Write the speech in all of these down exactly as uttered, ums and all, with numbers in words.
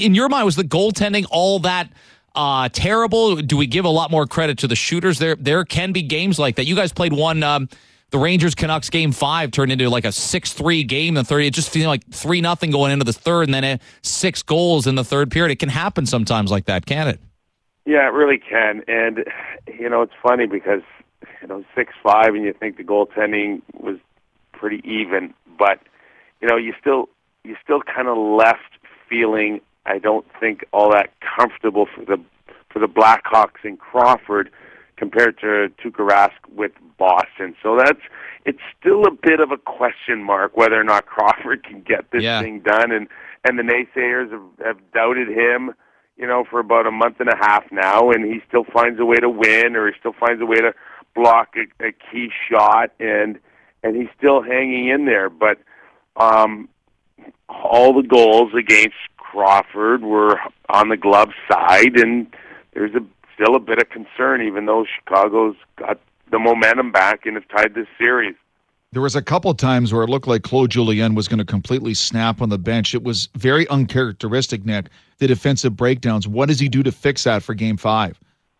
in your mind, was the goaltending all that uh, terrible? Do we give a lot more credit to the shooters? There there can be games like that. You guys played one, um, the Rangers-Canucks game five turned into like a six three game in the third. It just feels like three nothing going into the third, and then uh, six goals in the third period. It can happen sometimes like that, can't it? Yeah, it really can. And, you know, it's funny because, you know, six five and you think the goaltending was pretty even, but, you know, you still you still kind of left feeling, I don't think, all that comfortable for the for the Blackhawks in Crawford compared to Tuukka Rask with Boston. So that's it's still a bit of a question mark whether or not Crawford can get this yeah. thing done. And, and the naysayers have, have doubted him, you know, for about a month and a half now, and he still finds a way to win, or he still finds a way to block a, a key shot, and and he's still hanging in there. But um, all the goals against Crawford were on the glove side, and there's a, still a bit of concern, even though Chicago's got the momentum back and have tied this series. There was a couple times where it looked like Claude Julien was going to completely snap on the bench. It was very uncharacteristic, Nick, the defensive breakdowns. What does he do to fix that for Game five?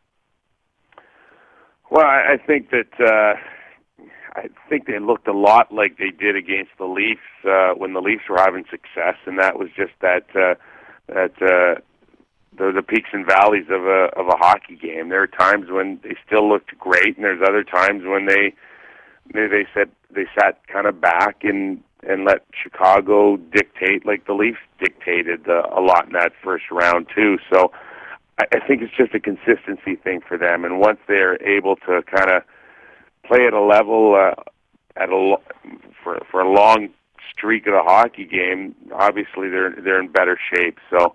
Well, I think that uh, I think they looked a lot like they did against the Leafs uh, when the Leafs were having success, and that was just that uh, that uh, the, the peaks and valleys of a of a hockey game. There are times when they still looked great, and there's other times when they they, they said they sat kind of back and and let Chicago dictate like the Leafs dictated uh, a lot in that first round too. So I, I think it's just a consistency thing for them, and once they're able to kind of play at a level uh, at a for for a long streak of the hockey game, obviously they're they're in better shape. So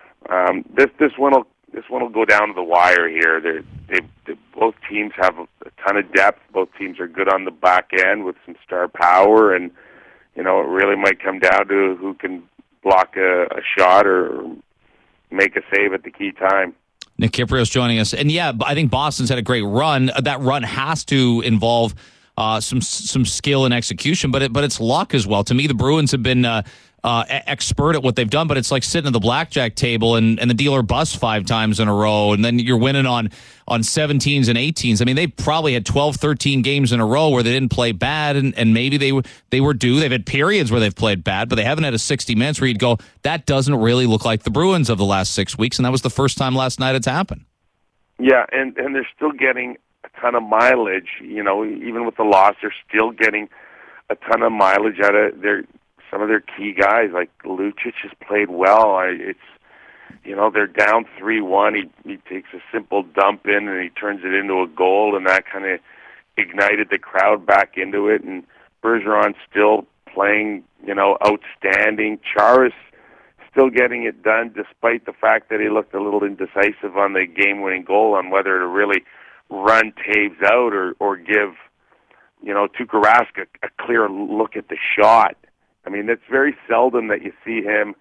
um, this this one will this one will go down to the wire here. They're, they they both teams have a, a ton of depth. Both teams are good on the back end with some star power, and you know it really might come down to who can block a, a shot or make a save at the key time. Nick Kypreos joining us. And yeah, I think Boston's had a great run. That run has to involve uh, some some skill and execution, but it, but it's luck as well. To me, the Bruins have been uh, uh, expert at what they've done, but it's like sitting at the blackjack table and, and the dealer busts five times in a row, and then you're winning on on seventeens and eighteens. I mean, they probably had twelve, thirteen games in a row where they didn't play bad, and, and maybe they they were due. They've had periods where they've played bad, but they haven't had a sixty minutes where you'd go, that doesn't really look like the Bruins of the last six weeks, and that was the first time last night it's happened. Yeah, and, and they're still getting a ton of mileage. You know, even with the loss, they're still getting a ton of mileage out of their some of their key guys. Like Lucic has played well. I, it's you know they're down three one. He he takes a simple dump in and he turns it into a goal, and that kind of ignited the crowd back into it. And Bergeron's still playing, you know, outstanding. Chara's still getting it done, despite the fact that he looked a little indecisive on the game-winning goal on whether to really run Taves out or or give, you know, Tuukka Rask a, a clear look at the shot. I mean, it's very seldom that you see him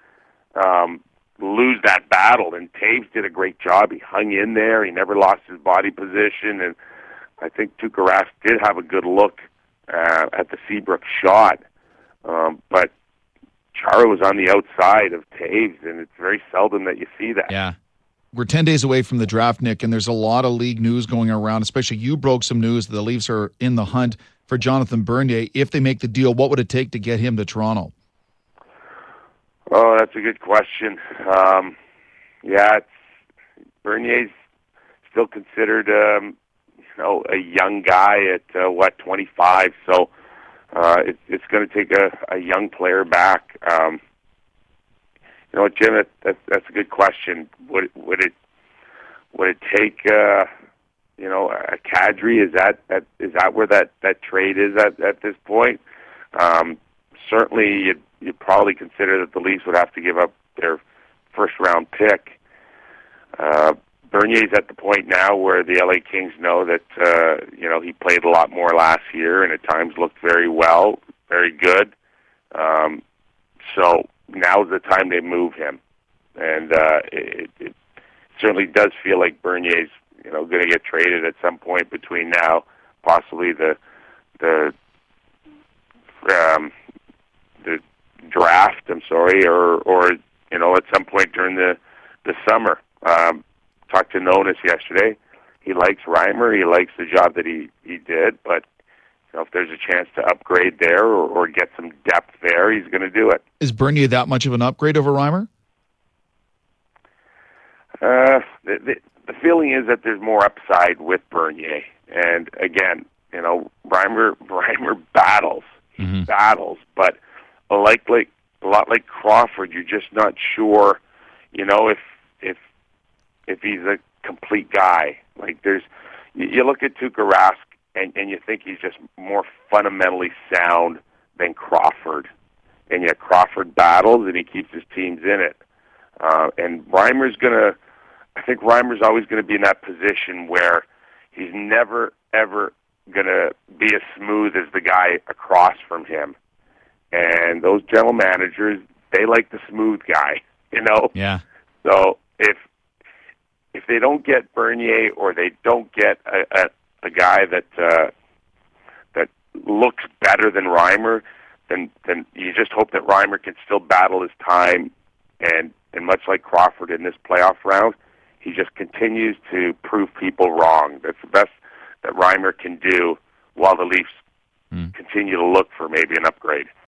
um, lose that battle, and Taves did a great job. He hung in there. He never lost his body position, and I think Tuukka Rask did have a good look uh, at the Seabrook shot. Um, but Chara was on the outside of Taves, and it's very seldom that you see that. Yeah. We're ten days away from the draft, Nick, and there's a lot of league news going around, especially you broke some news that the Leafs are in the hunt for Jonathan Bernier. If they make the deal, what would it take to get him to Toronto? Oh, that's a good question. Um, yeah, it's, Bernier's still considered, um, you know, a young guy at, uh, what, twenty-five, so uh, it, it's going to take a, a young player back. Um, you know, Jim, that, that, that's a good question. Would, would it would it take, uh, you know, a Kadri? Is that, that is that where that, that trade is at, at this point? Um, certainly, you'd, you'd probably consider that the Leafs would have to give up their first-round pick. Uh, Bernier's at the point now where the L A Kings know that, uh, you know, he played a lot more last year and at times looked very well, very good. Um, so now's the time they move him. And uh, it, it certainly does feel like Bernier's, you know, going to get traded at some point between now, possibly the the um, the draft. I'm sorry, or or you know, at some point during the the summer. Um, talked to Nonis yesterday. He likes Reimer. He likes the job that he, he did, but you know, if there's a chance to upgrade there or, or get some depth there, he's going to do it. Is Bernier that much of an upgrade over Reimer? Uh, the, the, the feeling is that there's more upside with Bernier. And again, you know, Reimer, Reimer battles. He mm-hmm. battles, but like, like, a lot like Crawford, you're just not sure, you know, if, if, if he's a complete guy. Like there's, you, you look at Tuukka Rask and, and you think he's just more fundamentally sound than Crawford. And yet Crawford battles and he keeps his teams in it. Uh, and Reimer's going to, I think Reimer's always going to be in that position where he's never, ever going to be as smooth as the guy across from him. And those general managers, they like the smooth guy, you know? Yeah. So if if they don't get Bernier or they don't get a, a, a guy that uh, that looks better than Reimer, then then you just hope that Reimer can still battle his time. And, and much like Crawford in this playoff round, he just continues to prove people wrong. That's the best that Reimer can do while the Leafs mm. continue to look for maybe an upgrade.